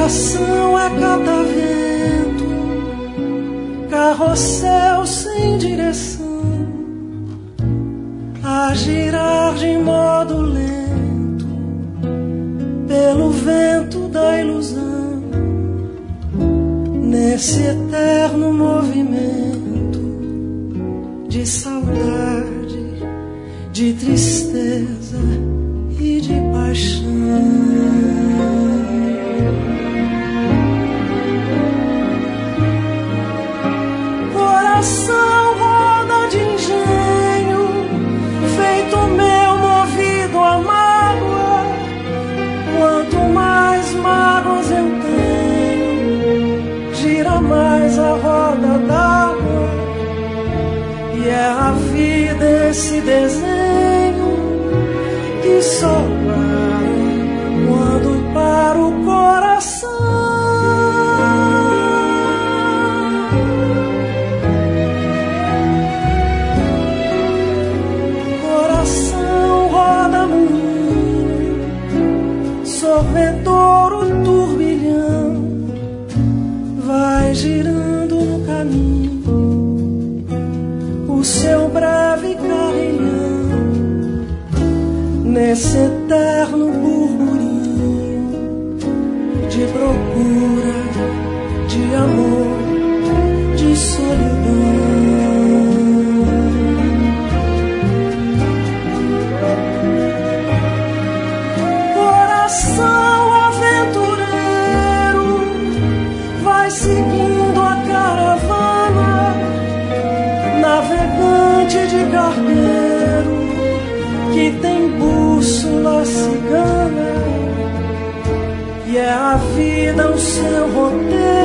Coração é catavento, carrossel sem direção, a girar de modo lento pelo vento da ilusão, nesse eterno movimento de saudade, de tristeza e de paixão. Coração roda de engenho, feito meu movido a mágoa. Quanto mais mágoas eu tenho, gira mais a roda d'água. E é a vida esse desenho que só para quando para o coração. Sorvedor o turbilhão vai girando no caminho, o seu breve carrilhão, nesse eterno burburinho de procura, de amor, de solidão. Coração aventureiro vai seguindo a caravana, navegante de cargueiro que tem bússola cigana. E é a vida o seu roteiro